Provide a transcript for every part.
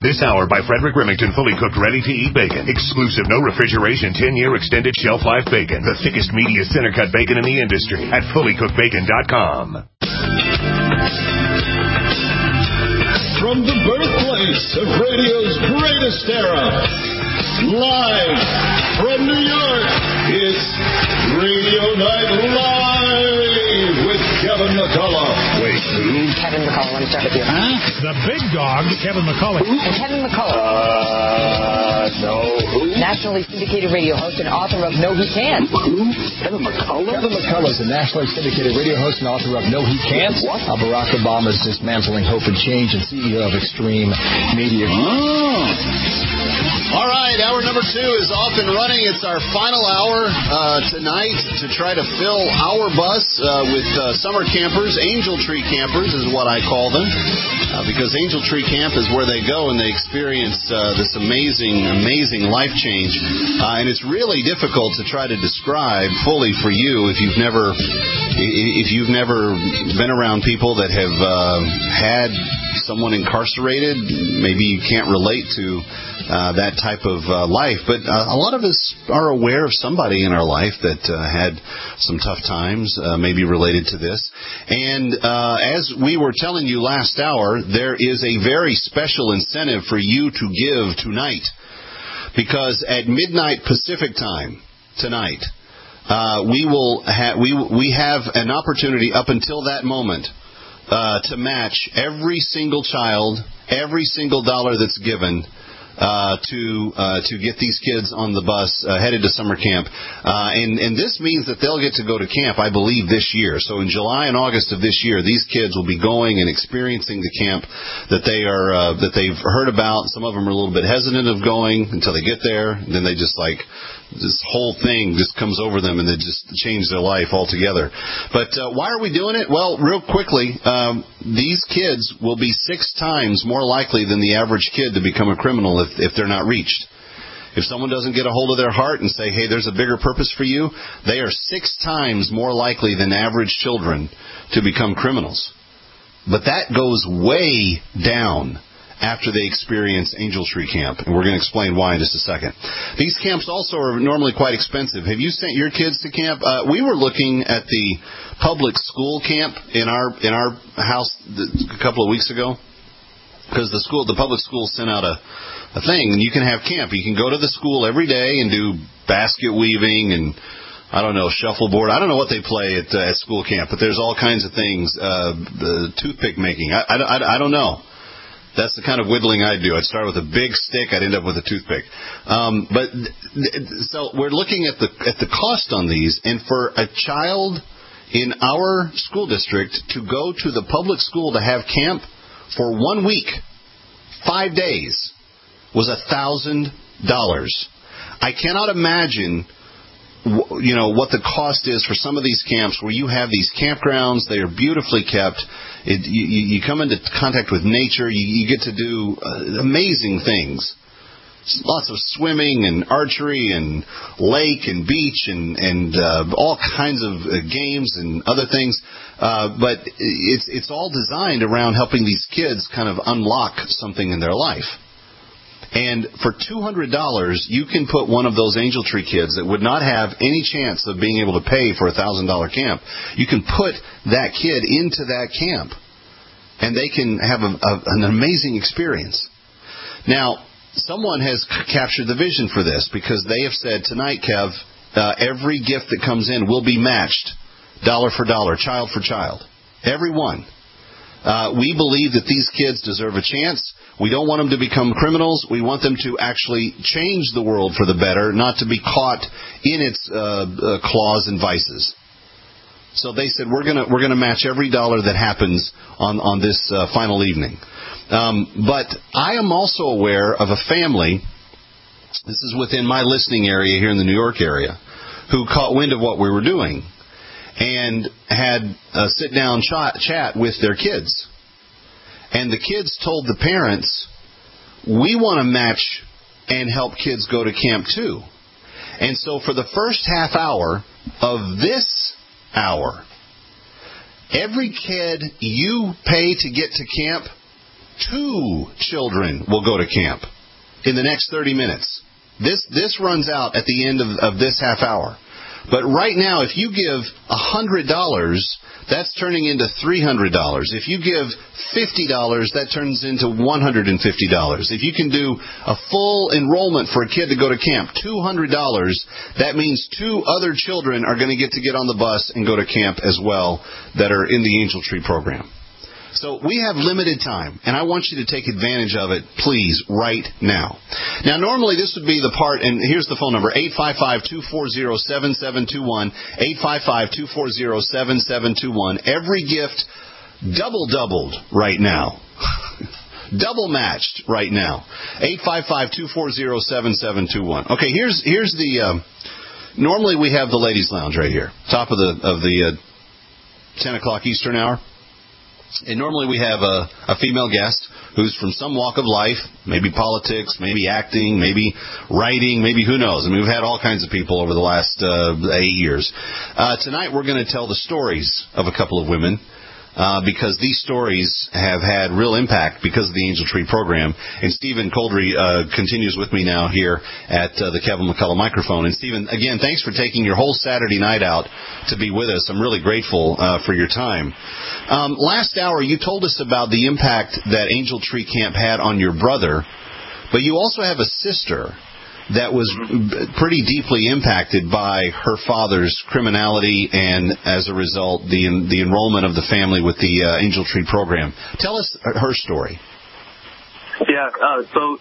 This hour by Frederick Remington, fully cooked, ready-to-eat bacon. Exclusive, no refrigeration, 10-year extended shelf life bacon. The thickest, meatiest, center-cut bacon in the industry at fullycookedbacon.com. From the birthplace of radio's greatest era, live from New York, it's Radio Night Live with Kevin McCullough. Wait, who? Kevin McCullough, let me start with you. Huh? The big dog, Kevin McCullough. And Kevin McCullough. No. Who? Nationally syndicated radio host and author of No He Can't. Who? Kevin McCullough? Kevin McCullough is a nationally syndicated radio host and author of No He Can't. What? Barack Obama's Dismantling Hope and Change and CEO of Extreme Media. All right, hour number 2 is off and running. It's our final hour tonight to try to fill our bus with summer campers. Angel Tree campers is what I call them, because Angel Tree Camp is where they go and they experience this amazing life change. And it's really difficult to try to describe fully for you if you've never been around people that have had someone incarcerated. Maybe you can't relate to that type of life, but a lot of us are aware of somebody in our life that had some tough times, maybe related to this. And as we were telling you last hour, there is a very special incentive for you to give tonight, because at midnight Pacific time tonight, we have an opportunity up until that moment to match every single child, every single dollar that's given to get these kids on the bus headed to summer camp. And this means that they'll get to go to camp, I believe, this year. So in July and August of this year, these kids will be going and experiencing the camp that they've heard about. Some of them are a little bit hesitant of going until they get there. And then they just this whole thing just comes over them and they just change their life altogether. But why are we doing it? Well, real quickly, these kids will be 6 times more likely than the average kid to become a criminal if they're not reached. If someone doesn't get a hold of their heart and say, hey, there's a bigger purpose for you, they are 6 times more likely than average children to become criminals. But that goes way down after they experience Angel Tree Camp. And we're going to explain why in just a second. These camps also are normally quite expensive. Have you sent your kids to camp? We were looking at the public school camp in our house a couple of weeks ago, because the public school sent out a thing, and you can have camp. You can go to the school every day and do basket weaving and, I don't know, shuffleboard. I don't know what they play at school camp, but there's all kinds of things. The toothpick making. I don't know. That's the kind of whittling I'd do. I'd start with a big stick. I'd end up with a toothpick. So we're looking at the cost on these, and for a child in our school district to go to the public school to have camp for 1 week, 5 days, was $1,000. I cannot imagine what the cost is for some of these camps where you have these campgrounds. They are beautifully kept. You come into contact with nature. You get to do amazing things. Lots of swimming and archery and lake and beach and all kinds of games and other things. But it's all designed around helping these kids kind of unlock something in their life. And for $200, you can put one of those Angel Tree kids that would not have any chance of being able to pay for a $1,000 camp. You can put that kid into that camp, and they can have an amazing experience. Now, someone has captured the vision for this, because they have said, tonight, Kev, every gift that comes in will be matched, dollar for dollar, child for child. Every one. We believe that these kids deserve a chance. We don't want them to become criminals. We want them to actually change the world for the better, not to be caught in its claws and vices. So they said, we're gonna match every dollar that happens on this final evening. But I am also aware of a family, this is within my listening area here in the New York area, who caught wind of what we were doing and had a sit-down chat with their kids. And the kids told the parents, we want to match and help kids go to camp too. And so for the first half hour of this hour, every kid you pay to get to camp 2 children will go to camp in the next 30 minutes. This runs out at the end of this half hour. But right now, if you give $100, that's turning into $300. If you give $50, that turns into $150. If you can do a full enrollment for a kid to go to camp, $200, that means 2 other children are going to get on the bus and go to camp as well that are in the Angel Tree program. So we have limited time, and I want you to take advantage of it, please, right now. Now, normally this would be the part, and here's the phone number, 855-240-7721, 855-240-7721. Every gift doubled right now. Double matched right now. 855-240-7721. Okay, here's the, normally we have the ladies' lounge right here, top of the 10 o'clock Eastern hour. And normally we have a female guest who's from some walk of life, maybe politics, maybe acting, maybe writing, maybe who knows. I mean, we've had all kinds of people over the last 8 years. Tonight we're going to tell the stories of a couple of women because these stories have had real impact because of the Angel Tree program. And Stephen Coldry continues with me now here at the Kevin McCullough microphone. And Stephen, again, thanks for taking your whole Saturday night out to be with us. I'm really grateful for your time. Last hour, you told us about the impact that Angel Tree Camp had on your brother, but you also have a sister that was pretty deeply impacted by her father's criminality and, as a result, the enrollment of the family with the Angel Tree program. Tell us her story. Yeah, so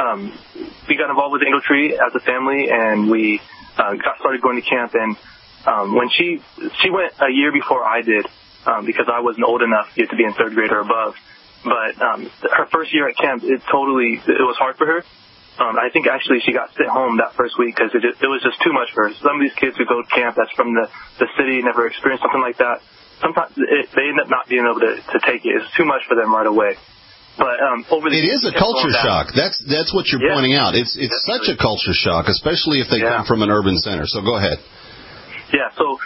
we got involved with Angel Tree as a family, and we got started going to camp. And when she went a year before I did, because I wasn't old enough yet to be in 3rd grade or above. But her first year at camp, it was hard for her. I think actually she got sent home that first week because it was just too much for her. Some of these kids who go to camp that's from the city, never experienced something like that, sometimes they end up not being able to take it. It's too much for them right away. But it is a culture shock. That's what you're pointing out. It's such a culture shock, especially if they come from an urban center. So go ahead. Yeah. So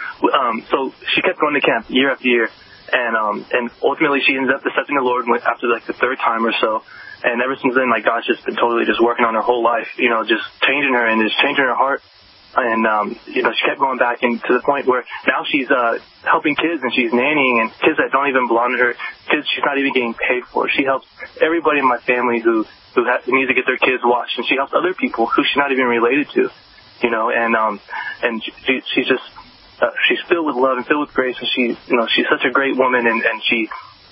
she kept going to camp year after year, and ultimately she ended up accepting the Lord after like the 3rd time or so. And ever since then, like, God's just been totally just working on her whole life, just changing her and just changing her heart. And, she kept going back and to the point where now she's helping kids and she's nannying and kids that don't even belong to her, kids she's not even getting paid for. She helps everybody in my family who needs to get their kids watched, and she helps other people who she's not even related to, and she's just she's filled with love and filled with grace, and she's such a great woman, and she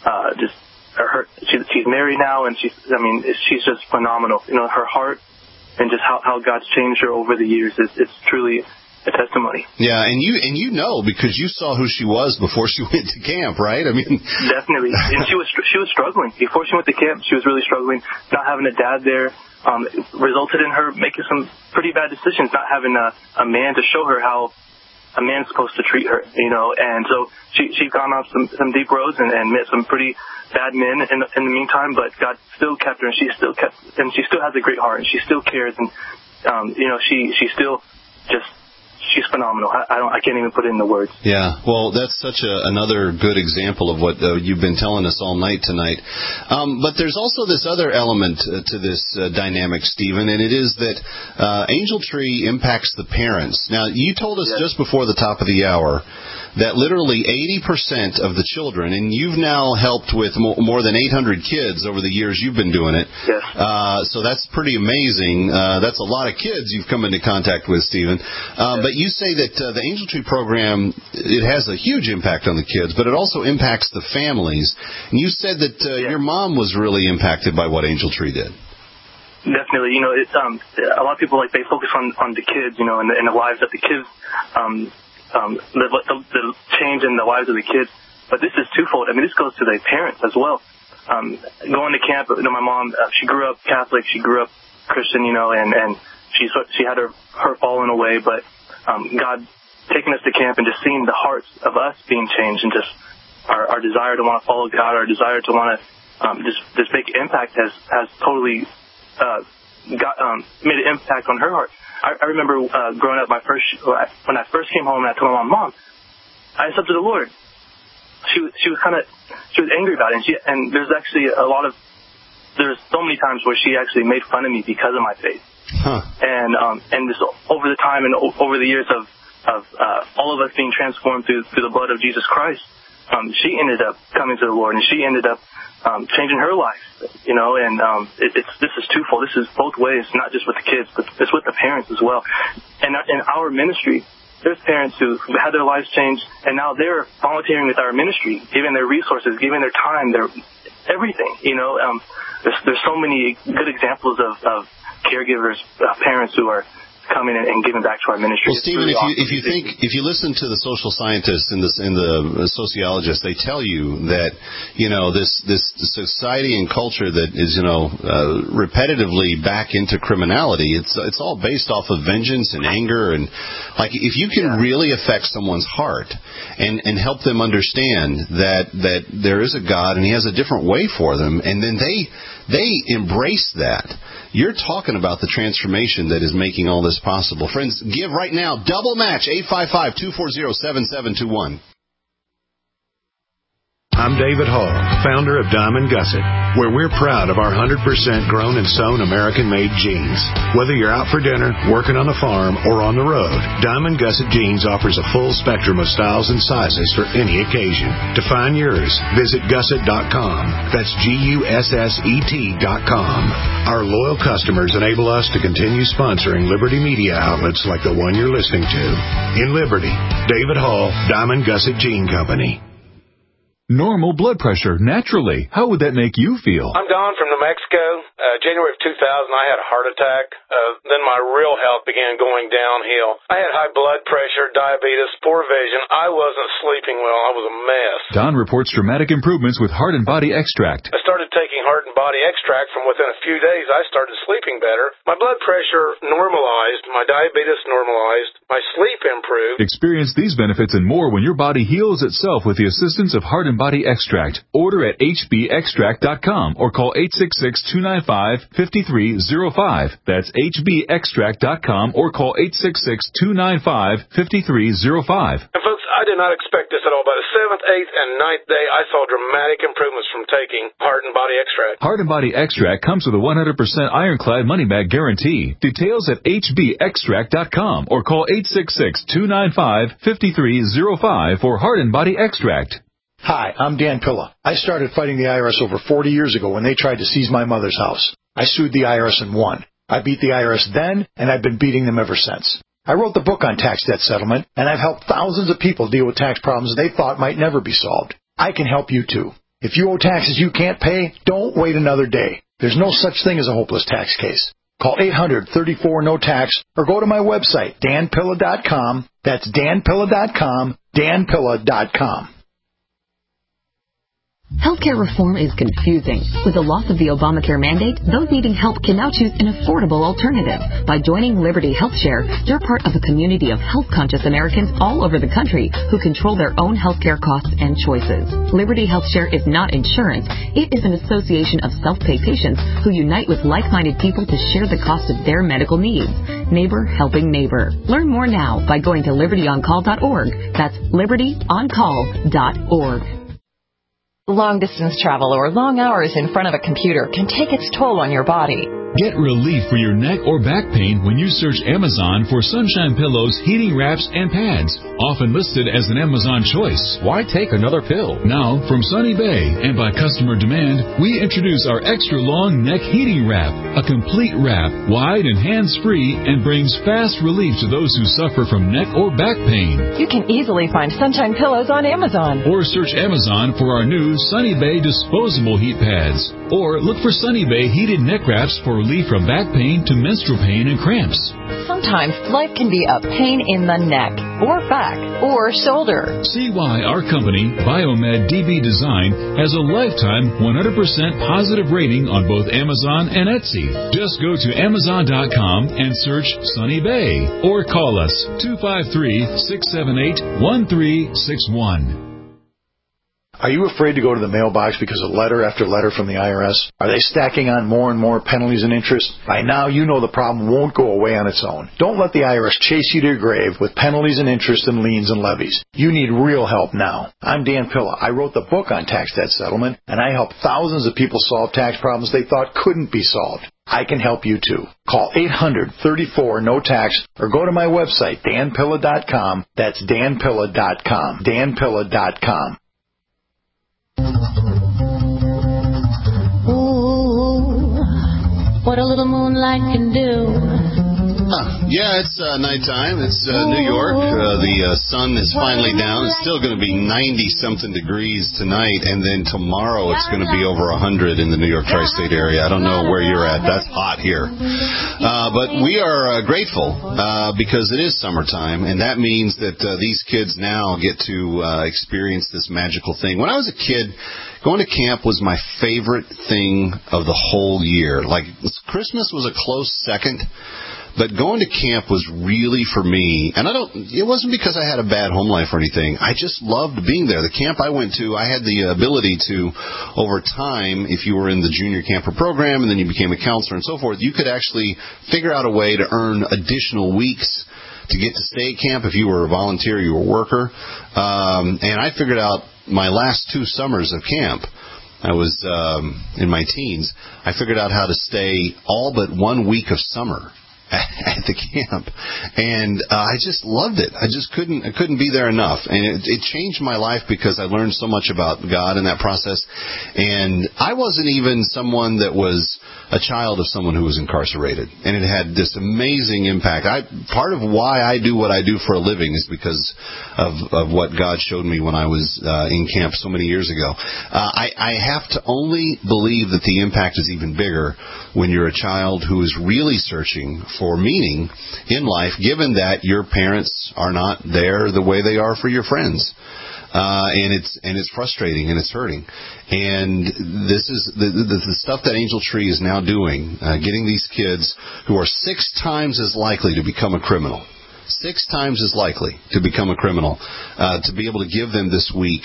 she's married now, and she's just phenomenal. Her heart and just how God's changed her over the years it's truly a testimony. Yeah, and you know because you saw who she was before she went to camp, right? I mean, definitely. And she was struggling before she went to camp. She was really struggling. Not having a dad there resulted in her making some pretty bad decisions. Not having a man to show her how a man's supposed to treat her, and so she's gone off some deep roads and met some pretty bad men in the meantime, but God still kept her, and she still has a great heart, and she still cares, and she's still just she's phenomenal. I can't even put it into words. Yeah, well, that's such another good example of what you've been telling us all night tonight. But there's also this other element to this dynamic, Stephen, and it is that Angel Tree impacts the parents. Now, you told us just before the top of the hour that literally 80% of the children, and you've now helped with more than 800 kids over the years you've been doing it. Yes. So that's pretty amazing. That's a lot of kids you've come into contact with, Stephen. But you say that the Angel Tree program, it has a huge impact on the kids, but it also impacts the families. And you said that your mom was really impacted by what Angel Tree did. Definitely. It's a lot of people, they focus on the kids, and the lives that the kids the change in the lives of the kids, but this is twofold. I mean, this goes to the parents as well. Going to camp, my mom, she grew up Catholic, she grew up Christian, and she had her fallen away, but God taking us to camp and just seeing the hearts of us being changed, and just our desire to want to follow God, our desire to want to this big impact has totally made an impact on her heart. I remember growing up, when I first came home and I told my mom, I accepted the Lord. She was angry about it, and there's actually a lot of there's so many times where she actually made fun of me because of my faith. Huh. And this over the time and over the years of all of us being transformed through the blood of Jesus Christ, she ended up coming to the Lord, and she ended up changing her life, you know. And this is twofold. This is both ways, not just with the kids, but it's with the parents as well. And in our ministry, there's parents who had their lives changed, and now they're volunteering with our ministry, giving their resources, giving their time, their everything. You know, there's so many good examples of caregivers, parents who are coming and giving back to our ministry. Well, Stephen, if you listen to the social scientists and the sociologists, they tell you that, you know, this society and culture that is, you know, repetitively back into criminality, it's all based off of vengeance and anger. And like, if you can really affect someone's heart and help them understand that there is a God and He has a different way for them, and then they embrace that, you're talking about the transformation that is making all this possible. Friends, give right now. Double match, 855-240-7721. I'm David Hall, founder of Diamond Gusset, where we're proud of our 100% grown and sewn American-made jeans. Whether you're out for dinner, working on the farm, or on the road, Diamond Gusset Jeans offers a full spectrum of styles and sizes for any occasion. To find yours, visit gusset.com. That's GUSSET.com. Our loyal customers enable us to continue sponsoring Liberty media outlets like the one you're listening to. In Liberty, David Hall, Diamond Gusset Jean Company. Normal blood pressure, naturally. How would that make you feel? I'm Don from New Mexico. January of 2000, I had a heart attack. Then my real health began going downhill. I had high blood pressure, diabetes, poor vision. I wasn't sleeping well. I was a mess. Don reports dramatic improvements with Heart and Body Extract. I started taking Heart and Body Extract. From within a few days, I started sleeping better. My blood pressure normalized. My diabetes normalized. My sleep improved. Experience these benefits and more when your body heals itself with the assistance of Heart and Body Extract. Order at hbextract.com or call 866-295-5305. That's hbextract.com or call 866-295-5305. And folks, I did not expect this at all. By the 7th, 8th, and 9th day, I saw dramatic improvements from taking Heart and Body Extract. Heart and Body Extract comes with a 100% ironclad money-back guarantee. Details at hbextract.com or call 866-295-5305 for Heart and Body Extract. Hi, I'm Dan Pilla. I started fighting the IRS over 40 years ago when they tried to seize my mother's house. I sued the IRS and won. I beat the IRS then, and I've been beating them ever since. I wrote the book on tax debt settlement, and I've helped thousands of people deal with tax problems they thought might never be solved. I can help you too. If you owe taxes you can't pay, don't wait another day. There's no such thing as a hopeless tax case. Call 800-34-NO-TAX or go to my website, danpilla.com. That's danpilla.com, danpilla.com. Healthcare reform is confusing. With the loss of the Obamacare mandate, those needing help can now choose an affordable alternative. By joining Liberty HealthShare, you're part of a community of health-conscious Americans all over the country who control their own healthcare costs and choices. Liberty HealthShare is not insurance. It is an association of self-pay patients who unite with like-minded people to share the cost of their medical needs. Neighbor helping neighbor. Learn more now by going to libertyoncall.org. That's libertyoncall.org. Long-distance travel or long hours in front of a computer can take its toll on your body. Get relief for your neck or back pain when you search Amazon for Sunshine Pillows, heating wraps, and pads, often listed as an Amazon choice. Why take another pill? Now, from Sunny Bay and by customer demand, we introduce our extra long neck heating wrap, a complete wrap, wide and hands-free, and brings fast relief to those who suffer from neck or back pain. You can easily find Sunshine Pillows on Amazon. Or search Amazon for our new Sunny Bay disposable heat pads. Or look for Sunny Bay heated neck wraps for relief from back pain to menstrual pain and cramps. Sometimes life can be a pain in the neck, or back, or shoulder. See why our company, Biomed DB Design, has a lifetime 100% positive rating on both Amazon and Etsy. Just go to Amazon.com and search Sunny Bay, or call us 253-678-1361. Are you afraid to go to the mailbox because of letter after letter from the IRS? Are they stacking on more and more penalties and interest? By now, you know the problem won't go away on its own. Don't let the IRS chase you to your grave with penalties and interest and liens and levies. You need real help now. I'm Dan Pilla. I wrote the book on tax debt settlement, and I help thousands of people solve tax problems they thought couldn't be solved. I can help you too. Call 800-34-NO-TAX or go to my website, danpilla.com. That's danpilla.com. danpilla.com. Ooh, what a little moonlight can do. Yeah, it's nighttime. It's New York. The sun is finally down. It's still going to be 90-something degrees tonight, and then tomorrow it's going to be over 100 in the New York tri-state area. I don't know where you're at. That's hot here. But we are grateful because it is summertime, and that means that these kids now get to experience this magical thing. When I was a kid, going to camp was my favorite thing of the whole year. Like, Christmas was a close second. But going to camp was really, for me, and it wasn't because I had a bad home life or anything. I just loved being there. The camp I went to, I had the ability to, over time, if you were in the junior camper program and then you became a counselor and so forth, you could actually figure out a way to earn additional weeks to get to stay at camp if you were a volunteer, you were a worker. And I figured out my last 2 summers of camp. I was in my teens. I figured out how to stay all but 1 week of summer at the camp, and I just loved it. I couldn't be there enough, and it changed my life because I learned so much about God in that process. And I wasn't even someone that was a child of someone who was incarcerated, and it had this amazing impact. Part of why I do what I do for a living is because of what God showed me when I was in camp so many years ago. I have to only believe that the impact is even bigger when you're a child who is really searching for meaning in life, given that your parents are not there the way they are for your friends. And it's frustrating and it's hurting. And this is the stuff that Angel Tree is now doing, getting these kids who are 6 times as likely to become a criminal. 6 times as likely to become a criminal, to be able to give them this week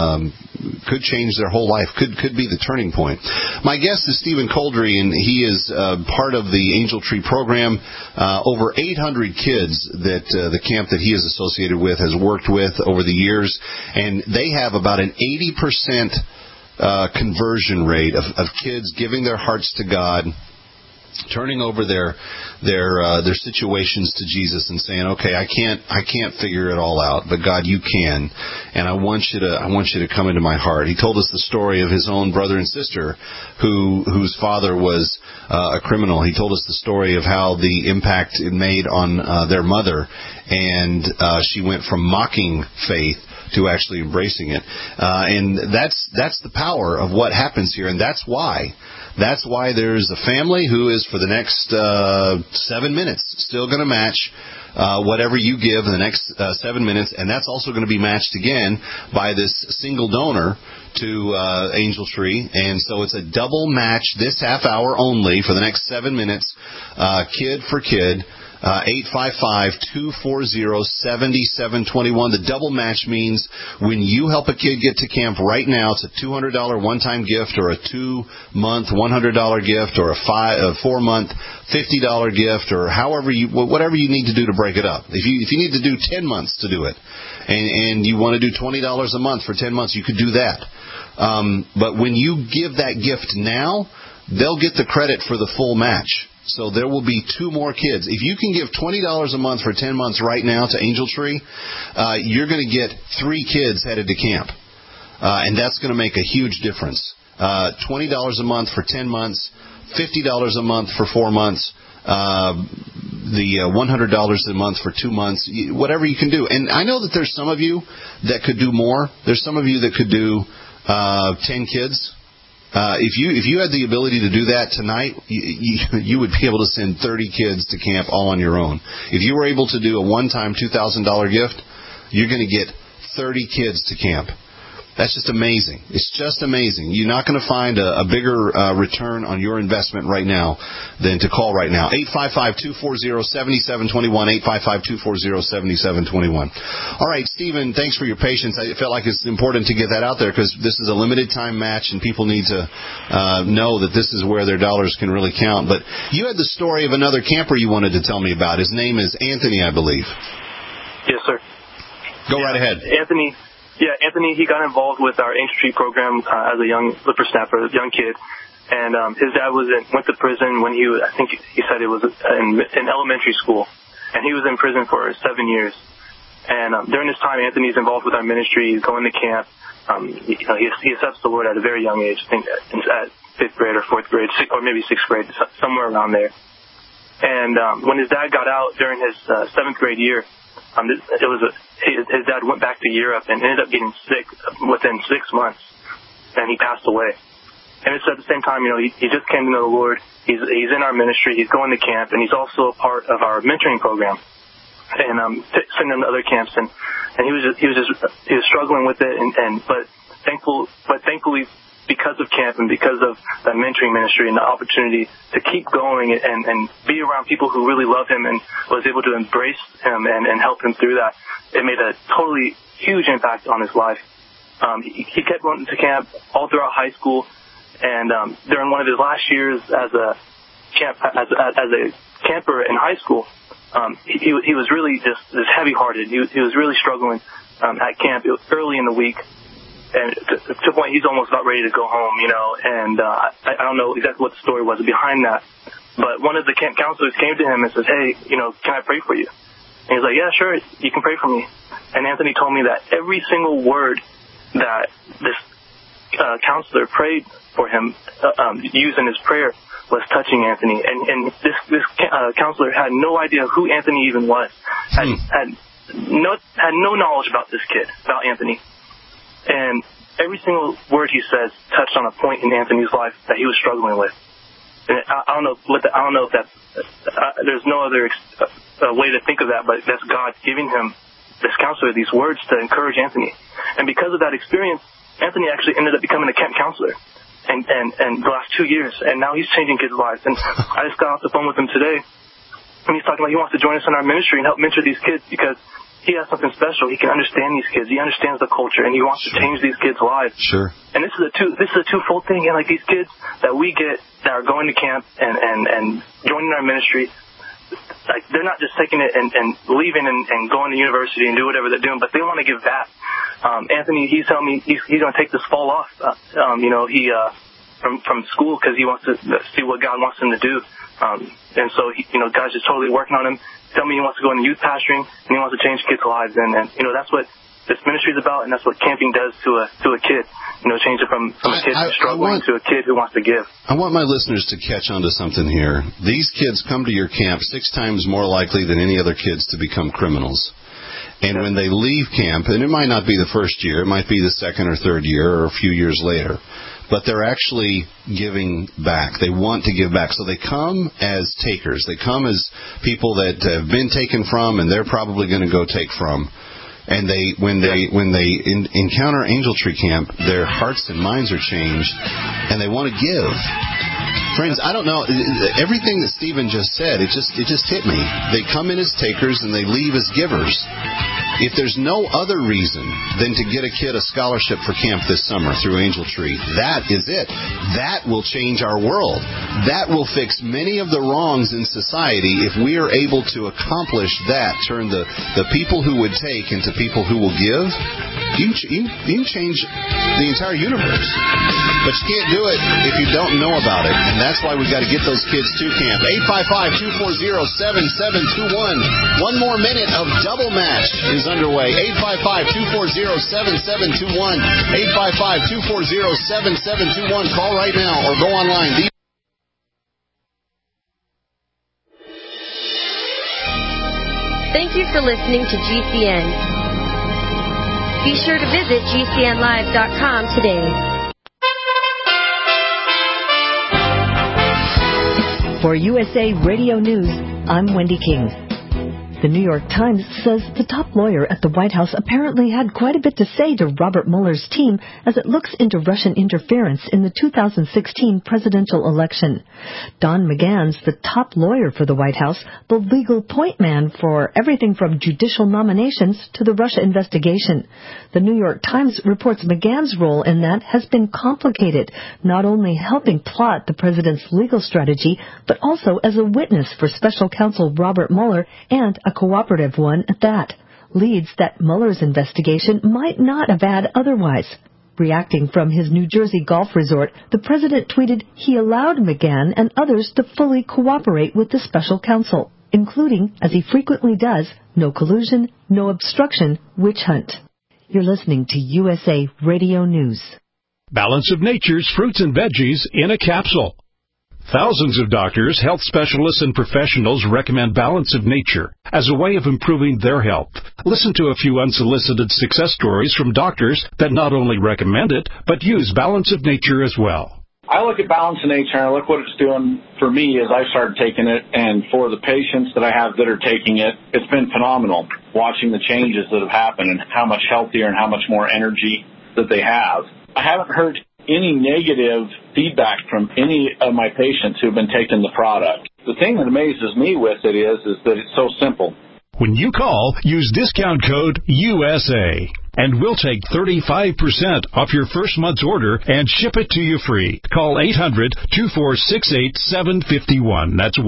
could change their whole life, could be the turning point. My guest is Stephen Coldry, and he is part of the Angel Tree program. Over 800 kids that the camp that he is associated with has worked with over the years, and they have about an 80% conversion rate of kids giving their hearts to God, turning over their situations to Jesus and saying, "Okay, I can't figure it all out, but God, you can, and I want you to come into my heart." He told us the story of his own brother and sister whose father was a criminal. He told us the story of how the impact it made on their mother, and she went from mocking faith to actually embracing it. And that's the power of what happens here, and that's why there's a family who is, for the next 7 minutes, still going to match whatever you give in the next 7 minutes, and that's also going to be matched again by this single donor to Angel Tree. And so it's a double match this half hour only for the next 7 minutes, kid for kid. 855-240-7721. The double match means when you help a kid get to camp right now, it's a $200 one-time gift, or a 2-month $100 gift, or a 4-month $50 gift, or whatever you need to do to break it up. If you need to do 10 months to do it, and you want to do $20 a month for 10 months, you could do that. But when you give that gift now, they'll get the credit for the full match. So there will be 2 more kids. If you can give $20 a month for 10 months right now to Angel Tree, you're going to get 3 kids headed to camp. And that's going to make a huge difference. $20 a month for 10 months, $50 a month for 4 months, the $100 a month for 2 months, whatever you can do. And I know that there's some of you that could do more. There's some of you that could do 10 kids. If you had the ability to do that tonight, you would be able to send 30 kids to camp all on your own. If you were able to do a one-time $2,000 gift, you're going to get 30 kids to camp. That's just amazing. It's just amazing. You're not going to find a bigger return on your investment right now than to call right now. 855-240-7721, 855-240-7721. All right, Stephen, thanks for your patience. I felt like it's important to get that out there because this is a limited time match and people need to know that this is where their dollars can really count. But you had the story of another camper you wanted to tell me about. His name is Anthony, I believe. Yes, sir. Go right ahead. Anthony, he got involved with our Angel Tree program as a young whippersnapper, a young kid. And his dad went to prison when I think he said it was in elementary school. And he was in prison for 7 years. And during this time, Anthony's involved with our ministry. He's going to camp. He accepts the Lord at a very young age, I think at 5th grade or 4th grade, or maybe 6th grade, somewhere around there. And when his dad got out during his 7th grade year, his dad went back to Europe and ended up getting sick within 6 months, and he passed away. And it's at the same time, he just came to know the Lord. He's in our ministry. He's going to camp, and he's also a part of our mentoring program, and sending him to other camps. And he was struggling with it, but thankfully, because of camp and because of the mentoring ministry and the opportunity to keep going and be around people who really love him and was able to embrace him and help him through that, it made a totally huge impact on his life. He kept going to camp all throughout high school, and during one of his last years as a camper in high school, he was really just heavy-hearted. He was really struggling at camp. It was early in the week. And to the point, he's almost about ready to go home, and I don't know exactly what the story was behind that. But one of the camp counselors came to him and says, hey, can I pray for you? And he's like, yeah, sure, you can pray for me. And Anthony told me that every single word that this counselor prayed for him, used in his prayer, was touching Anthony. And this counselor had no idea who Anthony even was, had no knowledge about this kid, about Anthony. And every single word he says touched on a point in Anthony's life that he was struggling with. And I don't know if that's there's no other way to think of that, but that's God giving him, this counselor, these words to encourage Anthony. And because of that experience, Anthony actually ended up becoming a camp counselor, and the last 2 years, and now he's changing kids' lives. And I just got off the phone with him today, and he's talking about he wants to join us in our ministry and help mentor these kids because he has something special. He can understand these kids. He understands the culture, and he wants to change these kids' lives. Sure. And this is a twofold thing. And like these kids that we get that are going to camp and joining our ministry, like they're not just taking it and leaving and going to university and do whatever they're doing, but they want to give back. Anthony, he's telling me he's going to take this fall off. From school because he wants to see what God wants him to do. And so God's just totally working on him. Tell me he wants to go into youth pastoring, and he wants to change kids' lives. And that's what this ministry is about, and that's what camping does to a kid. Change it from a kid struggling to a kid who wants to give. I want my listeners to catch on to something here. These kids come to your camp 6 times more likely than any other kids to become criminals. And when they leave camp, and it might not be the first year, it might be the second or third year or a few years later, but they're actually giving back. They want to give back. So they come as takers. They come as people that have been taken from, and they're probably going to go take from. And when they encounter Angel Tree Camp, their hearts and minds are changed, and they want to give. Friends, I don't know. Everything that Stephen just said, it just hit me. They come in as takers, and they leave as givers. If there's no other reason than to get a kid a scholarship for camp this summer through Angel Tree, that is it. That will change our world. That will fix many of the wrongs in society if we are able to accomplish that, turn the people who would take into people who will give. You can change the entire universe. But you can't do it if you don't know about it. And that's why we've got to get those kids to camp. 855-240-7721. One more minute of Double Match is underway. 855-240-7721. 855-240-7721. Call right now or go online. Thank you for listening to GCN. Be sure to visit GCNlive.com today. For USA Radio News, I'm Wendy King. The New York Times says the top lawyer at the White House apparently had quite a bit to say to Robert Mueller's team as it looks into Russian interference in the 2016 presidential election. Don McGahn's the top lawyer for the White House, the legal point man for everything from judicial nominations to the Russia investigation. The New York Times reports McGahn's role in that has been complicated, not only helping plot the president's legal strategy, but also as a witness for special counsel Robert Mueller, and a cooperative one at that. Leads that Mueller's investigation might not have had otherwise. Reacting from his New Jersey golf resort, the president tweeted he allowed McGahn and others to fully cooperate with the special counsel, including, as he frequently does, no collusion, no obstruction, witch hunt. You're listening to USA Radio News. Balance of Nature's fruits and veggies in a capsule. Thousands of doctors, health specialists, and professionals recommend Balance of Nature as a way of improving their health. Listen to a few unsolicited success stories from doctors that not only recommend it, but use Balance of Nature as well. I look at Balance of Nature and I look what it's doing for me as I started taking it, and for the patients that I have that are taking it, it's been phenomenal watching the changes that have happened and how much healthier and how much more energy that they have. I haven't heard any negative feedback from any of my patients who've been taking the product. The thing that amazes me with it is that it's so simple. When you call, use discount code USA, and we'll take 35% off your first month's order and ship it to you free. Call 800-246-8751. That's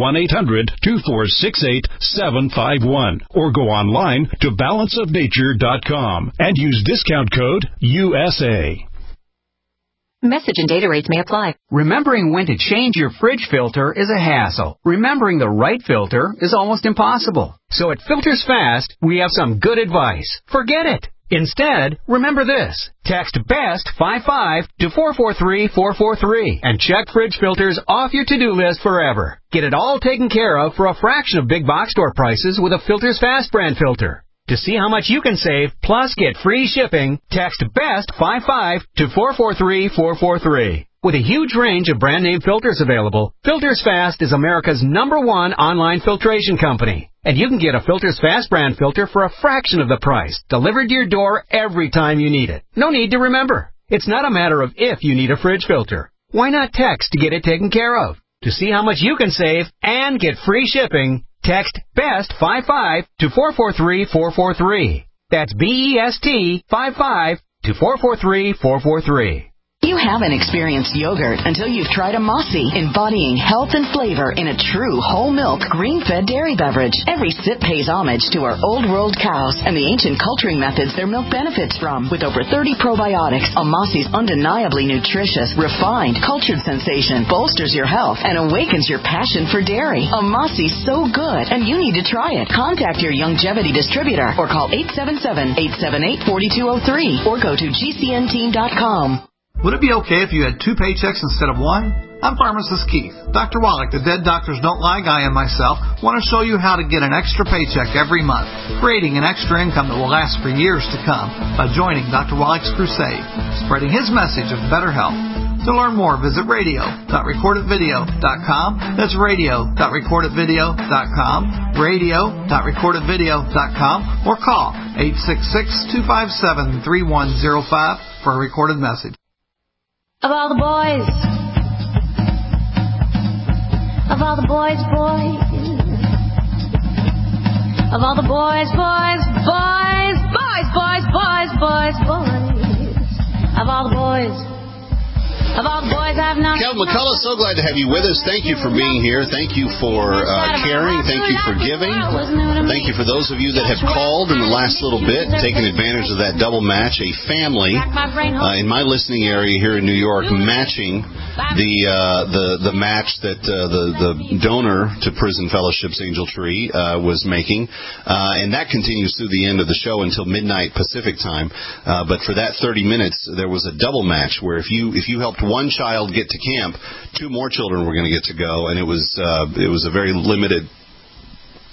1-800-246-8751. Or go online to balanceofnature.com and use discount code USA. Message and data rates may apply. Remembering when to change your fridge filter is a hassle. Remembering the right filter is almost impossible. So at Filters Fast, we have some good advice. Forget it. Instead, remember this. Text BEST55 to 443-443 and check fridge filters off your to-do list forever. Get it all taken care of for a fraction of big box store prices with a Filters Fast brand filter. To see how much you can save, plus get free shipping, text BEST55 to 443-443. With a huge range of brand name filters available, Filters Fast is America's #1 online filtration company. And you can get a Filters Fast brand filter for a fraction of the price, delivered to your door every time you need it. No need to remember. It's not a matter of if you need a fridge filter. Why not text to get it taken care of? To see how much you can save and get free shipping, text BEST55 to 443-443. That's BEST55 to 443-443. You haven't experienced yogurt until you've tried a Mossy, embodying health and flavor in a true whole milk, green-fed dairy beverage. Every sip pays homage to our old world cows and the ancient culturing methods their milk benefits from. With over 30 probiotics, a Mossy's undeniably nutritious, refined, cultured sensation bolsters your health and awakens your passion for dairy. A Mossy's so good, and you need to try it. Contact your Youngevity distributor or call 877-878-4203 or go to gcnteam.com. Would it be okay if you had 2 paychecks instead of 1? I'm Pharmacist Keith. Dr. Wallach, the Dead Doctors Don't Lie guy, and myself want to show you how to get an extra paycheck every month, creating an extra income that will last for years to come by joining Dr. Wallach's crusade, spreading his message of better health. To learn more, visit radio.recordedvideo.com. That's radio.recordedvideo.com, radio.recordedvideo.com, or call 866-257-3105 for a recorded message. Of all the boys, of all the boys, of all the boys, of all the boys. Of all the boys I've known. Kel McCullough, so glad to have you with us. Thank you for being here. Thank you for caring. Thank you for giving. Thank you for those of you that have called in the last little bit, taking advantage of that double match. A family in my listening area here in New York matching the match that the donor to Prison Fellowship's Angel Tree was making. And that continues through the end of the show until midnight Pacific time. But for that 30 minutes, there was a double match where if you helped one child get to camp, 2 more children were going to get to go, and it was a very limited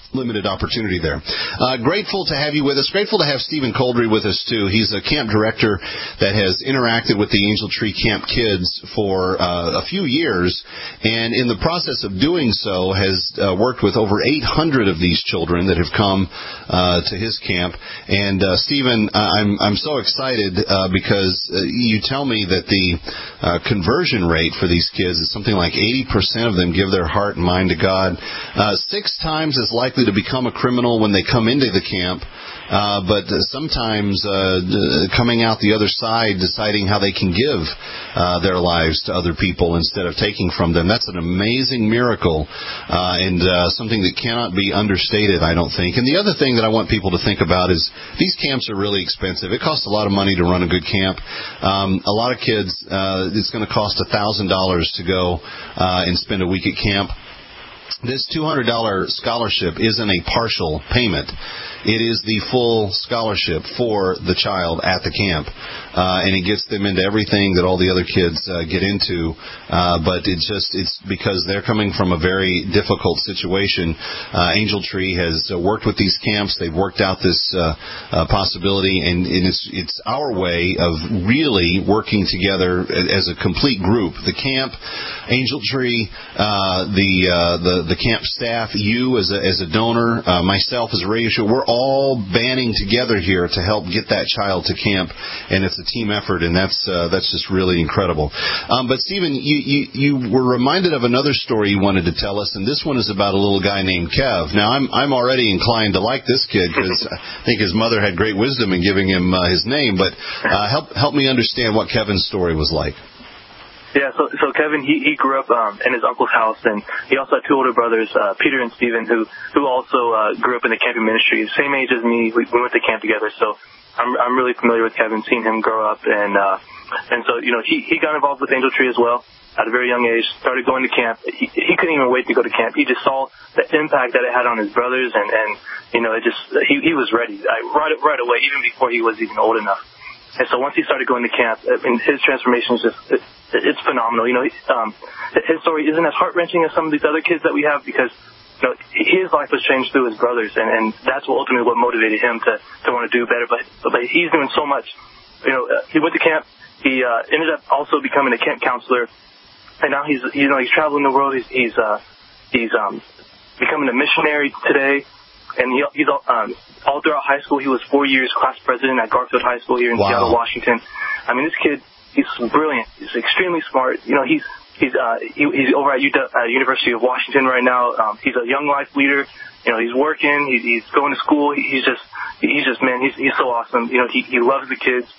limited opportunity there. Grateful to have you with us. Grateful to have Stephen Coldry with us, too. He's a camp director that has interacted with the Angel Tree Camp kids for a few years, and in the process of doing so has worked with over 800 of these children that have come to his camp. And, Stephen, I'm so excited because you tell me that the conversion rate for these kids is something like 80% of them give their heart and mind to God. 6 times as likely to become a criminal when they come into the camp, but sometimes coming out the other side, deciding how they can give their lives to other people instead of taking from them. That's an amazing miracle and something that cannot be understated, I don't think. And the other thing that I want people to think about is these camps are really expensive. It costs a lot of money to run a good camp. A lot of kids, it's going to cost $1,000 to go and spend a week at camp. This $200 scholarship isn't a partial payment. It is the full scholarship for the child at the camp. And it gets them into everything that all the other kids get into. But it's because they're coming from a very difficult situation. Angel Tree has worked with these camps. They've worked out this possibility, and it's our way of really working together as a complete group. The camp, Angel Tree, the camp staff, you as a donor, myself as a radio show, we're all banding together here to help get that child to camp, and it's a team effort, and that's just really incredible. But Stephen, you were reminded of another story you wanted to tell us, and this one is about a little guy named Kev. Now I'm already inclined to like this kid because I think his mother had great wisdom in giving him his name. But help me understand what Kevin's story was like. Yeah, so Kevin, he grew up in his uncle's house, and he also had 2 older brothers, Peter and Stephen, who also grew up in the camping ministry, same age as me. We went to camp together, so I'm really familiar with Kevin, seeing him grow up, and so he got involved with Angel Tree as well at a very young age. Started going to camp. He couldn't even wait to go to camp. He just saw the impact that it had on his brothers, and he was ready right away, even before he was even old enough. And so once he started going to camp, his transformation is it's phenomenal. His story isn't as heart-wrenching as some of these other kids that we have because his life was changed through his brothers, and that's ultimately what motivated him to want to do better. But he's doing so much. He went to camp. He ended up also becoming a camp counselor, and now he's traveling the world. He's becoming a missionary today. And he's all throughout high school, he was 4 years class president at Garfield High School here in Seattle, Washington. I mean, this kid, he's brilliant. He's extremely smart. He's over at University of Washington right now. He's a young life leader. He's working. He's going to school. He's just man. He's so awesome. He loves the kids.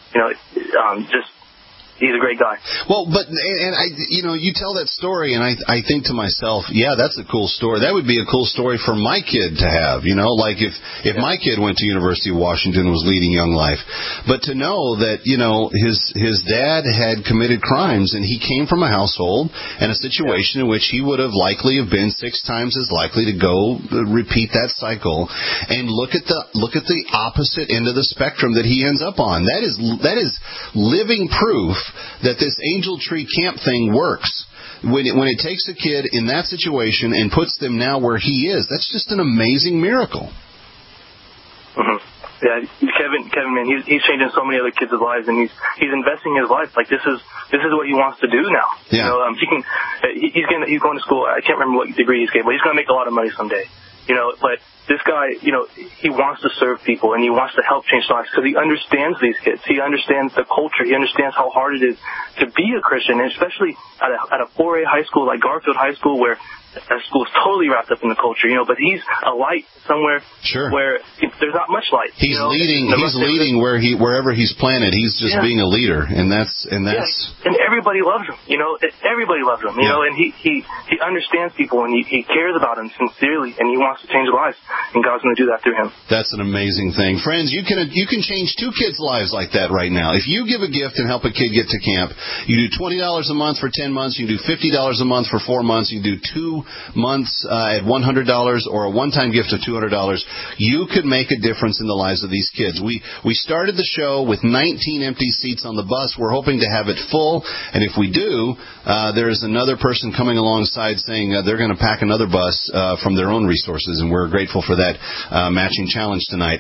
He's a great guy. Well, you tell that story, and I think to myself, yeah, that's a cool story. That would be a cool story for my kid to have, like if my kid went to University of Washington and was leading Young Life. But to know that, his dad had committed crimes, and he came from a household and a situation in which he would have likely have been 6 times as likely to go repeat that cycle, and look at the opposite end of the spectrum that he ends up on. That is living proof that this Angel Tree Camp thing works. When it takes a kid in that situation and puts them now where he is, that's just an amazing miracle. Mm-hmm. Yeah, Kevin, man, he's changing so many other kids' lives, and he's investing his life. Like this is what he wants to do now. Yeah. He's going to school. I can't remember what degree he's getting, but he's going to make a lot of money someday. But this guy, he wants to serve people, and he wants to help change lives because he understands these kids. He understands the culture. He understands how hard it is to be a Christian, and especially at a 4A high school like Garfield High School, where that school is totally wrapped up in the culture, but he's a light somewhere where there's not much light. He's leading. He's leading wherever he's planted. He's just being a leader, and that's. And everybody loves him. Everybody loves him. And he understands people, and he cares about them sincerely, and he wants to change lives, and God's going to do that through him. That's an amazing thing, friends. You can change 2 kids' lives like that right now. If you give a gift and help a kid get to camp, you do $20 a month for 10 months. You do $50 a month for 4 months. You do $2 months at $100 or a one-time gift of $200, you could make a difference in the lives of these kids. We started the show with 19 empty seats on the bus. We're hoping to have it full, and if we do, there's another person coming alongside saying they're going to pack another bus from their own resources, and we're grateful for that matching challenge tonight.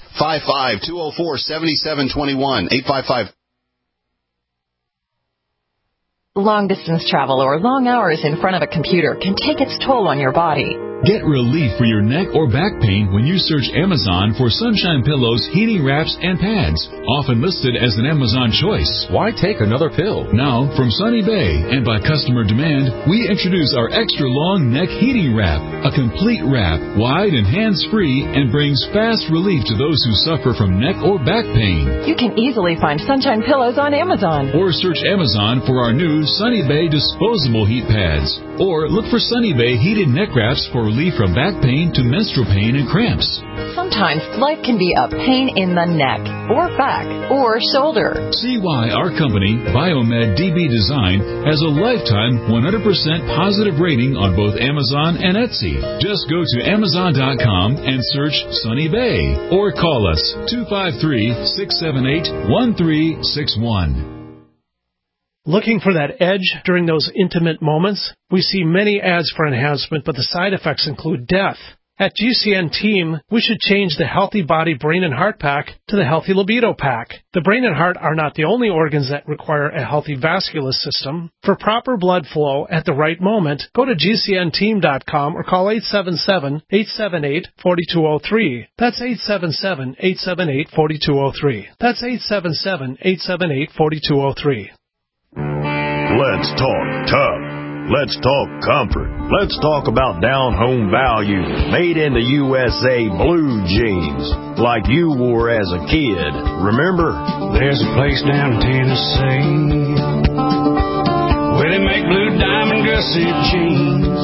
855-204-7721. 855. Long-distance travel or long hours in front of a computer can take its toll on your body. Get relief for your neck or back pain when you search Amazon for Sunshine Pillows, heating wraps, and pads. Often listed as an Amazon choice. Why take another pill? Now, from Sunny Bay and by customer demand, we introduce our extra long neck heating wrap. A complete wrap, wide and hands-free, and brings fast relief to those who suffer from neck or back pain. You can easily find Sunshine Pillows on Amazon. Or search Amazon for our new Sunny Bay disposable heat pads. Or look for Sunny Bay heated neck wraps for relief from back pain to menstrual pain and cramps. Sometimes life can be a pain in the neck, or back, or shoulder. See why our company, Biomed DB Design, has a lifetime 100% positive rating on both Amazon and Etsy. Just go to Amazon.com and search Sunny Bay, or call us 253-678-1361. Looking for that edge during those intimate moments? We see many ads for enhancement, but the side effects include death. At GCN Team, we should change the Healthy Body Brain and Heart Pack to the Healthy Libido Pack. The brain and heart are not the only organs that require a healthy vascular system. For proper blood flow at the right moment, go to GCNteam.com or call 877-878-4203. That's 877-878-4203. That's 877-878-4203. Let's talk tough. Let's talk comfort. Let's talk about down-home value. Made in the USA blue jeans, like you wore as a kid. Remember? There's a place down in Tennessee where they make blue diamond gusset jeans.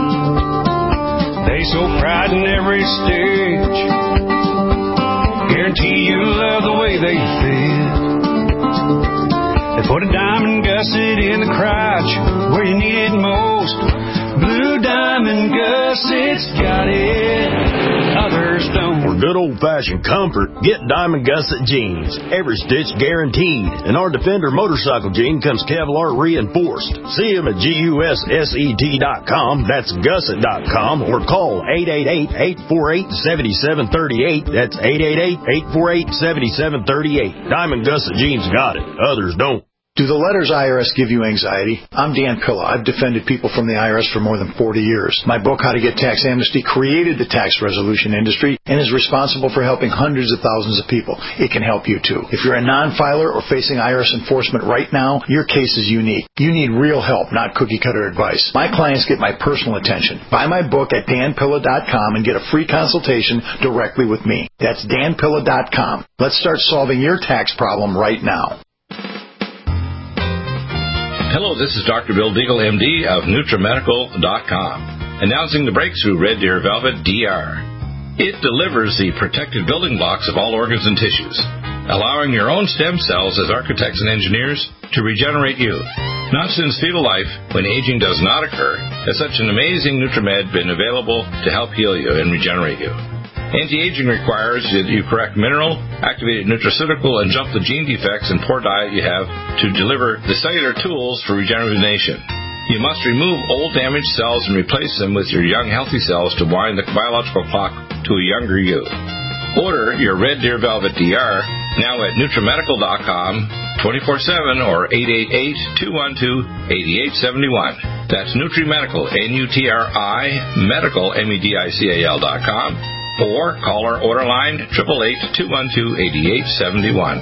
They so pride in every stitch. Guarantee you'll love the way they fit. They put a diamond gusset in the crotch where you need it most. Blue diamond gussets got it, others don't. For good old-fashioned comfort, get Diamond Gusset jeans. Every stitch guaranteed. And our Defender motorcycle jean comes Kevlar reinforced. See them at GUSSET.com. That's gusset.com. Or call 888-848-7738. That's 888-848-7738. Diamond Gusset jeans got it, others don't. Do the letters IRS give you anxiety? I'm Dan Pilla. I've defended people from the IRS for more than 40 years. My book, How to Get Tax Amnesty, created the tax resolution industry and is responsible for helping hundreds of thousands of people. It can help you, too. If you're a non-filer or facing IRS enforcement right now, your case is unique. You need real help, not cookie-cutter advice. My clients get my personal attention. Buy my book at danpilla.com and get a free consultation directly with me. That's danpilla.com. Let's start solving your tax problem right now. Hello, this is Dr. Bill Deagle, MD of NutriMedical.com, announcing the breakthrough Red Deer Velvet DR. It delivers the protected building blocks of all organs and tissues, allowing your own stem cells as architects and engineers to regenerate you. Not since fetal life, when aging does not occur, has such an amazing NutriMed been available to help heal you and regenerate you. Anti-aging requires that you correct mineral, activated nutraceutical, and jump the gene defects and poor diet you have to deliver the cellular tools for regeneration. You must remove old damaged cells and replace them with your young healthy cells to wind the biological clock to a younger you. Order your Red Deer Velvet DR now at NutriMedical.com 24/7 or 888-212-8871. That's NutriMedical, N-U-T-R-I, Medical, MEDICAL.com. Or call our order line 888-212-8871.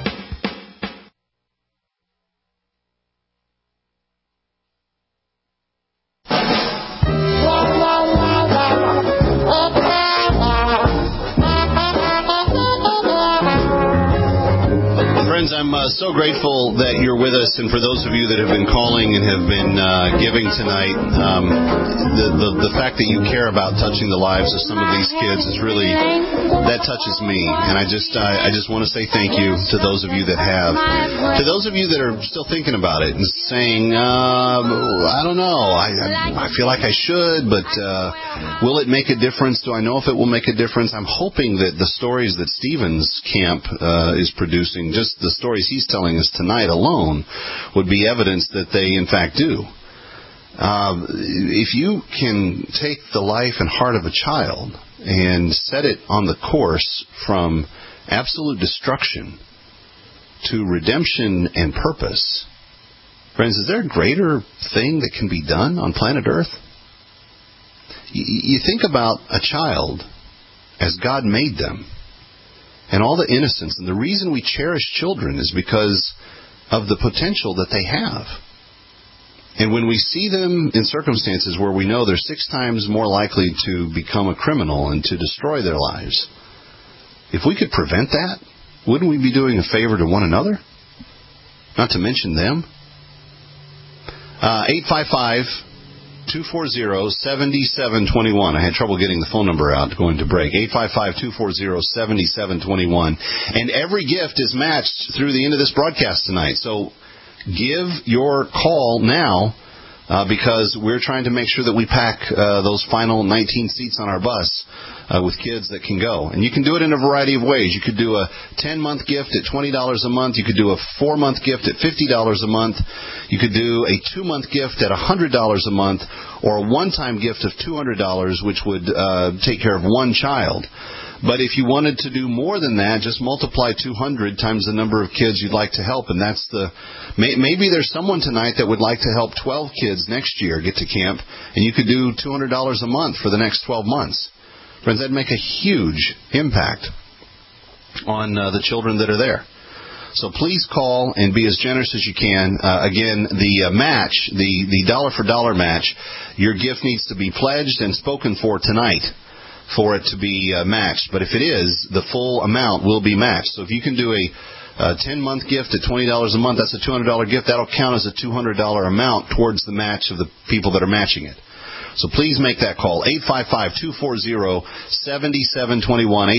Friends, I'm so grateful that you're with us, and for those of you that have been calling and have been giving tonight, the fact that you care about touching the lives of some of these kids is really, that touches me, and I just want to say thank you to those of you that have. To those of you that are still thinking about it and saying, I don't know, I feel like I should, but will it make a difference? Do I know if it will make a difference? I'm hoping that the stories that Stephen's camp is producing, just the stories he's telling us tonight alone, would be evidence that they in fact do. If you can take the life and heart of a child and set it on the course from absolute destruction to redemption and purpose, friends, is there a greater thing that can be done on planet Earth? You think about a child as God made them and all the innocence. And the reason we cherish children is because of the potential that they have. And when we see them in circumstances where we know they're 6 times more likely to become a criminal and to destroy their lives, if we could prevent that, wouldn't we be doing a favor to one another? Not to mention them. 855-240-7721. I had trouble getting the phone number out going to break. 855-240-7721. And every gift is matched through the end of this broadcast tonight. So give your call now because we're trying to make sure that we pack those final 19 seats on our bus with kids that can go. And you can do it in a variety of ways. You could do a 10-month gift at $20 a month. You could do a 4-month gift at $50 a month. You could do a 2-month gift at $100 a month, or a one-time gift of $200, which would take care of one child. But if you wanted to do more than that, just multiply 200 times the number of kids you'd like to help. And that's maybe there's someone tonight that would like to help 12 kids next year get to camp, and you could do $200 a month for the next 12 months. Friends, that'd make a huge impact on the children that are there. So please call and be as generous as you can. Again, the match, the dollar-for-dollar match, your gift needs to be pledged and spoken for tonight for it to be matched. But if it is, the full amount will be matched. So if you can do a 10-month gift at $20 a month, that's a $200 gift. That'll count as a $200 amount towards the match of the people that are matching it. So please make that call, 855-240-7721,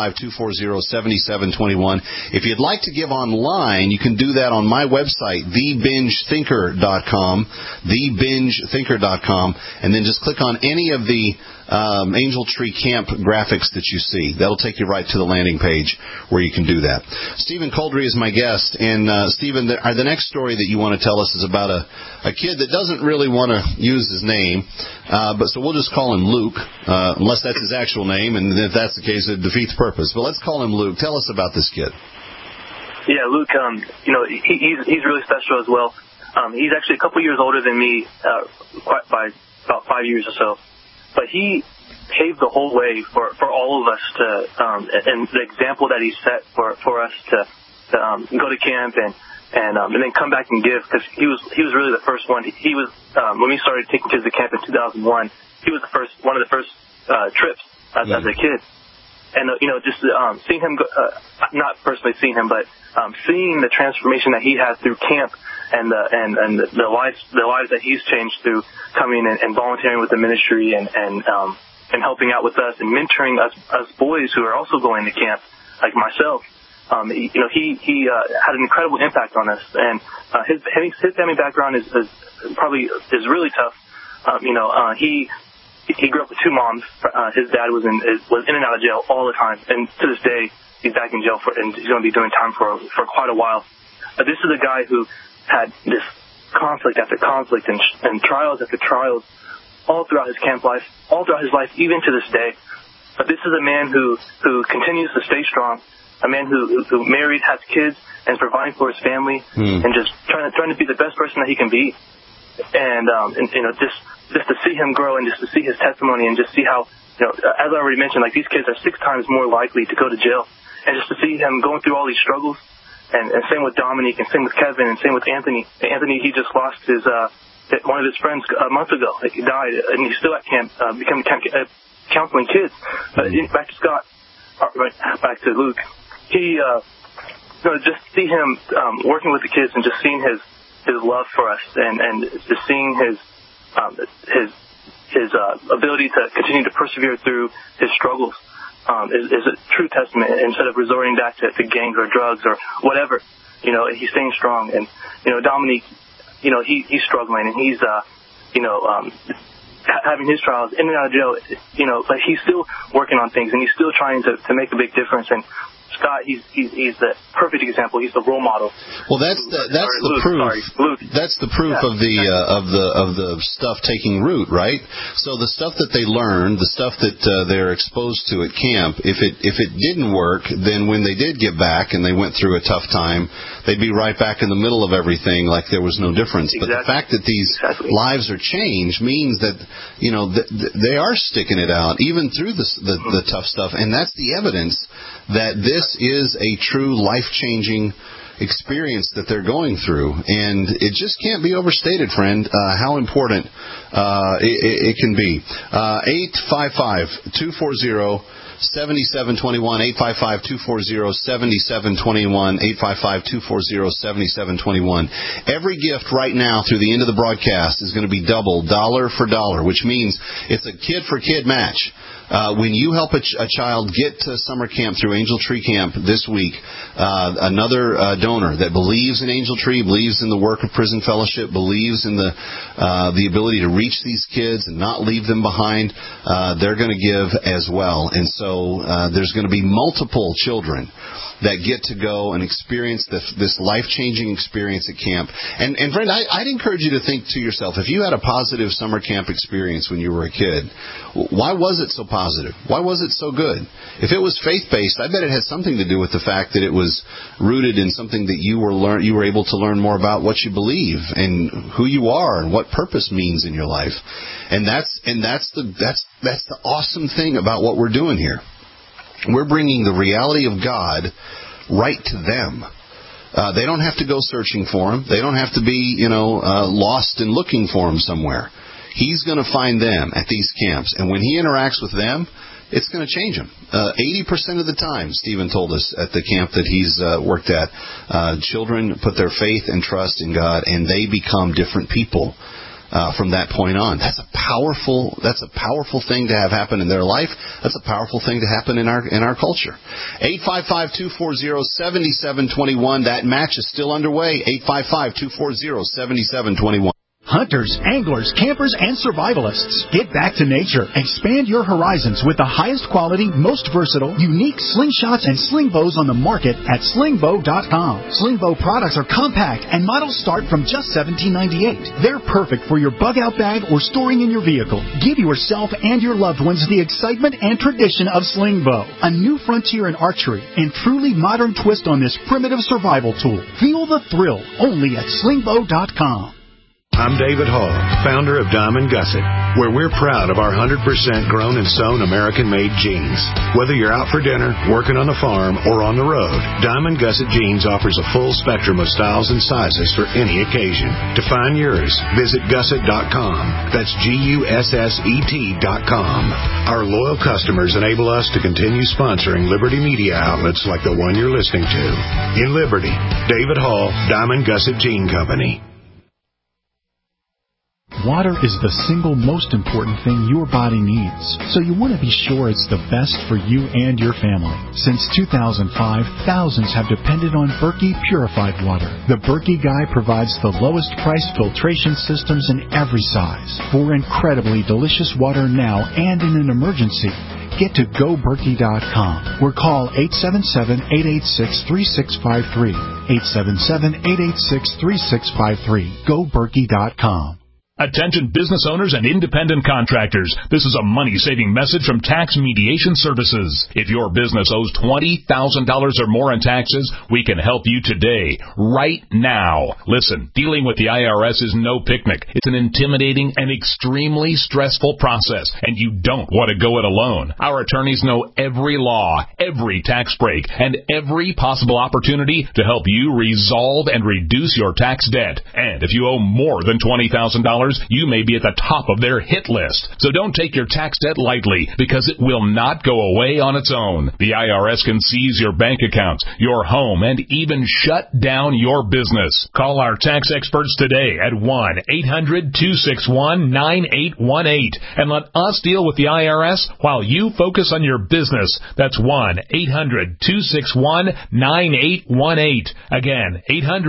855-240-7721. If you'd like to give online, you can do that on my website, thebingethinker.com, thebingethinker.com, and then just click on any of the Angel Tree Camp graphics that you see. That'll take you right to the landing page where you can do that. Stephen Coldry is my guest, and Stephen, the next story that you want to tell us is about a kid that doesn't really want to use his name, but so we'll just call him Luke, unless that's his actual name, and if that's the case, it defeats purpose. But let's call him Luke. Tell us about this kid. Yeah, Luke, he's really special as well. He's actually a couple years older than me, by about 5 years or so. But he paved the whole way for all of us to, and the example that he set for us to go to camp and then come back and give, because he was really the first one. He was when we started taking kids to camp in 2001. He was one of the first trips as a kid, and just seeing him, not personally seeing him, but seeing the transformation that he had through camp. And the lives that he's changed through coming and volunteering with the ministry and helping out with us and mentoring us boys who are also going to camp, like myself. He had an incredible impact on us, and his family background is really tough. He grew up with 2 moms. His dad was in and out of jail all the time, and to this day he's back in jail and he's going to be doing time for quite a while. But this is a guy who had this conflict after conflict and trials after trials all throughout his camp life, all throughout his life, even to this day. But this is a man who continues to stay strong, a man who married, has kids, and is providing for his family, and just trying to be the best person that he can be. And just to see him grow and just to see his testimony and just see how, as I already mentioned, like these kids are 6 times more likely to go to jail. And just to see him going through all these struggles. And same with Dominique, and same with Kevin, and same with Anthony. Anthony, he just lost one of his friends a month ago. He died, and he's still at camp, counseling kids. Back to Scott, back to Luke. He, just see him working with the kids and just seeing his love for us, and just seeing his ability to continue to persevere through his struggles. Is a true testament. Instead of resorting back to gangs or drugs or whatever, he's staying strong. And Dominique, he's struggling and he's having his trials in and out of jail, but he's still working on things and he's still trying to make a big difference. And Scott, he's the perfect example. He's the role model. Well, that's the proof. Luke. That's the proof of the stuff taking root, right? So the stuff that they learned, the stuff that they're exposed to at camp, if it didn't work, then when they did get back and they went through a tough time, they'd be right back in the middle of everything like there was no difference. Exactly. But the fact that these lives are changed means that they are sticking it out even through the tough stuff, and that's the evidence that this is a true life-changing experience that they're going through. And it just can't be overstated, friend, how important it can be. 855-240-7721, 855-240-7721, 855-240-7721. Every gift right now through the end of the broadcast is going to be double, dollar for dollar, which means it's a kid-for-kid match. When you help a child get to summer camp through Angel Tree Camp this week, another donor that believes in Angel Tree, believes in the work of Prison Fellowship, believes in the ability to reach these kids and not leave them behind, they're going to give as well. And so there's going to be multiple children that get to go and experience this life-changing experience at camp. And friend, I'd encourage you to think to yourself, if you had a positive summer camp experience when you were a kid, why was it so positive? Why was it so good? If it was faith-based, I bet it had something to do with the fact that it was rooted in something that you were able to learn more about what you believe and who you are and what purpose means in your life. And that's the awesome thing about what we're doing here. We're bringing the reality of God right to them. They don't have to go searching for Him. They don't have to be, lost and looking for Him somewhere. He's going to find them at these camps. And when He interacts with them, it's going to change them. 80% of the time, Stephen told us at the camp that he's worked at, children put their faith and trust in God, and they become different people. From that point on. That's a powerful thing to have happen in their life. That's a powerful thing to happen in our culture. 855-240-7721. That match is still underway. 855-240-7721. Hunters, anglers, campers, and survivalists. Get back to nature. Expand your horizons with the highest quality, most versatile, unique slingshots and sling bows on the market at slingbow.com. Slingbow products are compact and models start from just $17.98. They're perfect for your bug-out bag or storing in your vehicle. Give yourself and your loved ones the excitement and tradition of Slingbow, a new frontier in archery and truly modern twist on this primitive survival tool. Feel the thrill only at slingbow.com. I'm David Hall, founder of Diamond Gusset, where we're proud of our 100% grown and sewn American-made jeans. Whether you're out for dinner, working on the farm, or on the road, Diamond Gusset Jeans offers a full spectrum of styles and sizes for any occasion. To find yours, visit gusset.com. That's GUSSET.com. Our loyal customers enable us to continue sponsoring Liberty media outlets like the one you're listening to. In Liberty, David Hall, Diamond Gusset Jean Company. Water is the single most important thing your body needs, so you want to be sure it's the best for you and your family. Since 2005, thousands have depended on Berkey purified water. The Berkey Guy provides the lowest price filtration systems in every size for incredibly delicious water now and in an emergency. Get to GoBerkey.com or call 877-886-3653. 877-886-3653. GoBerkey.com. Attention business owners and independent contractors. This is a money-saving message from Tax Mediation Services. If your business owes $20,000 or more in taxes, we can help you today, right now. Listen, dealing with the IRS is no picnic. It's an intimidating and extremely stressful process, and you don't want to go it alone. Our attorneys know every law, every tax break, and every possible opportunity to help you resolve and reduce your tax debt. And if you owe more than $20,000, you may be at the top of their hit list. So don't take your tax debt lightly, because it will not go away on its own. The IRS can seize your bank accounts, your home, and even shut down your business. Call our tax experts today at 1-800-261-9818 and let us deal with the IRS while you focus on your business. That's 1-800-261-9818. Again,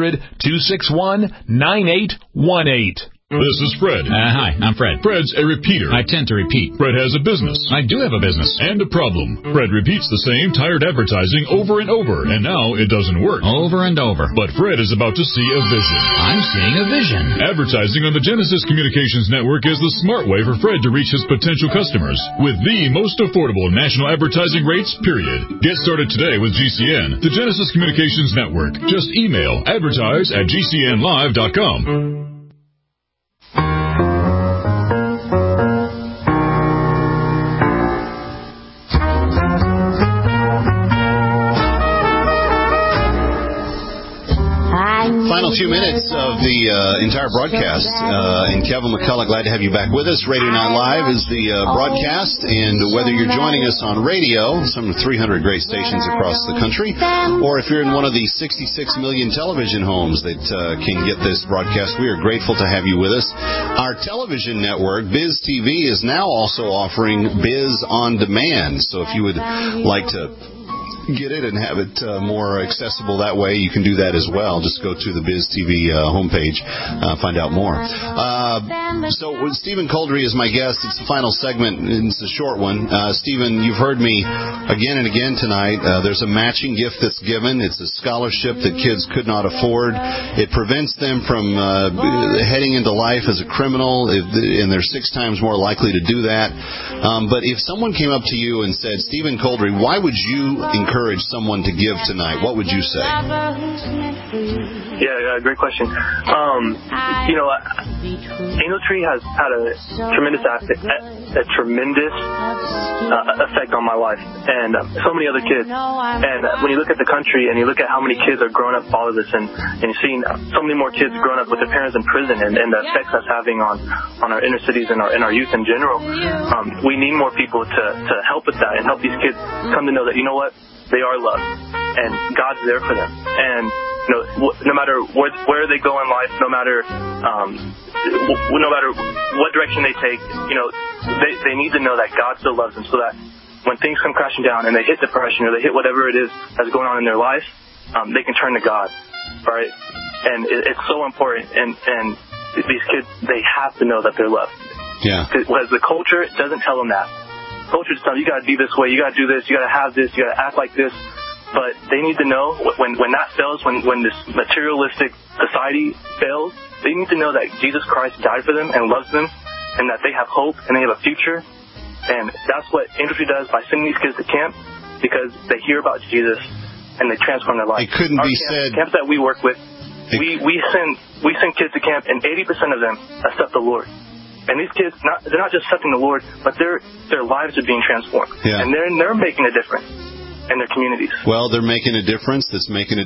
800-261-9818. This is Fred. Hi, I'm Fred. Fred's a repeater. I tend to repeat. Fred has a business. I do have a business. And a problem. Fred repeats the same tired advertising over and over, and now it doesn't work. Over and over. But Fred is about to see a vision. I'm seeing a vision. Advertising on the Genesis Communications Network is the smart way for Fred to reach his potential customers with the most affordable national advertising rates, period. Get started today with GCN, the Genesis Communications Network. Just email advertise@gcnlive.com. Final few minutes of the entire broadcast. And Kevin McCullough, glad to have you back with us. Radio Night Live is the broadcast, and whether you're joining us on radio, some 300 great stations across the country, or if you're in one of the 66 million television homes that can get this broadcast, we are grateful to have you with us. Our television network, Biz TV, is now also offering Biz On Demand. So if you would like to get it and have it more accessible that way, you can do that as well. Just go to the Biz TV homepage, find out more. So Stephen Coldry is my guest. It's the final segment, and it's a short one. Stephen, you've heard me again and again tonight. There's a matching gift that's given. It's a scholarship that kids could not afford. It prevents them from heading into life as a criminal, and they're 6 times more likely to do that. But if someone came up to you and said, Stephen Coldry, why would you encourage someone to give tonight? What would you say? Yeah, great question. Angel Tree has had a tremendous effect on my life and so many other kids. And when you look at the country and you look at how many kids are growing up fatherless and seeing so many more kids growing up with their parents in prison and the effects that's having on our inner cities and our youth in general, we need more people to help with that and help these kids come to know that, you know what, they are loved, and God's there for them. And no matter where they go in life, no matter what direction they take, they need to know that God still loves them, so that when things come crashing down and they hit depression or they hit whatever it is that's going on in their life, they can turn to God, right? And it's so important. And these kids, they have to know that they're loved. Yeah. Because the culture doesn't tell them that. Culture just tells them, you got to be this way, you got to do this, you got to have this, you got to act like this. But they need to know when that fails, when this materialistic society fails, they need to know that Jesus Christ died for them and loves them, and that they have hope and they have a future. And that's what Industry does by sending these kids to camp, because they hear about Jesus and they transform their life. It couldn't be said. Camps that we work with, we send kids to camp, and 80% of them accept the Lord. And these kids, they're not just accepting the Lord, but their lives are being transformed. Yeah. And they're making a difference in their communities. Well, they're making a difference. It's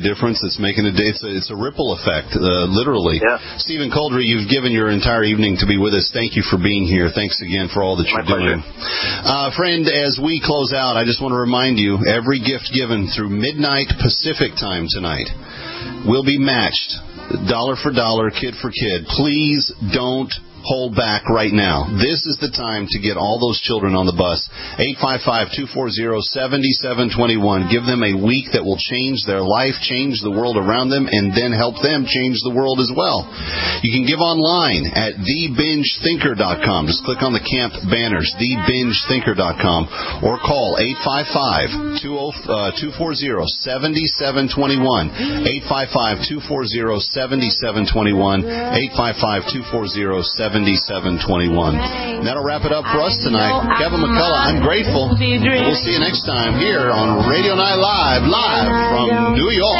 a ripple effect, literally. Yeah. Stephen Coldry, you've given your entire evening to be with us. Thank you for being here. Thanks again for all that you're doing. Friend, as we close out, I just want to remind you, every gift given through midnight Pacific time tonight will be matched dollar for dollar, kid for kid. Please don't hold back right now. This is the time to get all those children on the bus. 855-240-7721. Give them a week that will change their life, change the world around them, and then help them change the world as well. You can give online at thebingethinker.com. Just click on the camp banners, thebingethinker.com, or call 855-240-7721. 855-240-7721. 855-240-7721. 7721. And that'll wrap it up for us tonight. Kevin McCullough, I'm grateful. We'll see you next time here on Radio Night Live from New York.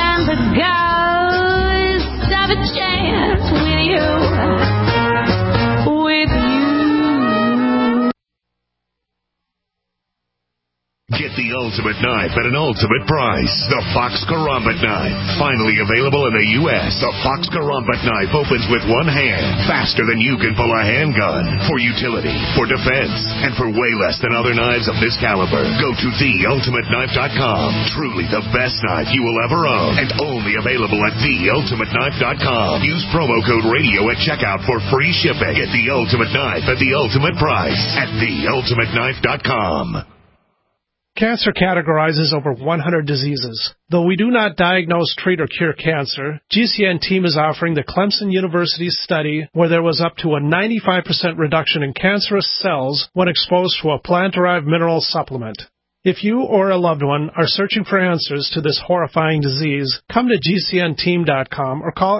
Get the ultimate knife at an ultimate price. The Fox Karambit knife. Finally available in the U.S. The Fox Karambit knife opens with one hand, faster than you can pull a handgun. For utility, for defense, and for way less than other knives of this caliber. Go to theultimateknife.com. Truly the best knife you will ever own. And only available at theultimateknife.com. Use promo code radio at checkout for free shipping. Get the ultimate knife at the ultimate price at theultimateknife.com. Cancer categorizes over 100 diseases. Though we do not diagnose, treat, or cure cancer, GCN team is offering the Clemson University study where there was up to a 95% reduction in cancerous cells when exposed to a plant-derived mineral supplement. If you or a loved one are searching for answers to this horrifying disease, come to GCNteam.com or call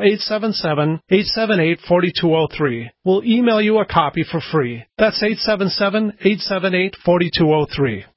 877-878-4203. We'll email you a copy for free. That's 877-878-4203.